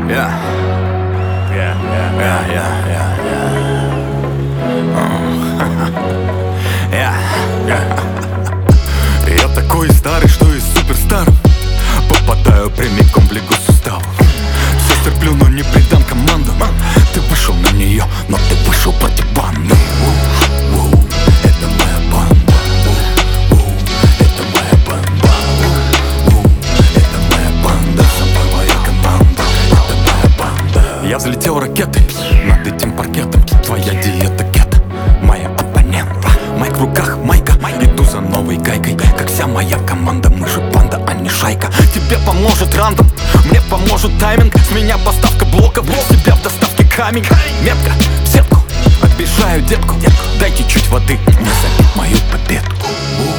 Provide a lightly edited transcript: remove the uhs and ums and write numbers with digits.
Yeah. Я такой старый, что и суперстаром попадаю прямиком в лигу суставов. Все терплю, но не предам команду. Ты вышел на нее, но ты вышел против банды. Это моя банда. Это моя банда. Это моя банда. Сама моя команда. Это моя банда. Я взлетел ракетой над этим паркетом. Твоя диета кета, моя оппонента. Майк в руках, майка, иду за новой гайкой. Как вся моя команда, мы же банда, а не шайка. Тебе поможет рандом, мне поможет тайминг. С меня поставка блоков, с тебя в доставке камень. Метка в сетку, обижаю детку. Дайте чуть воды, не забить мою победку.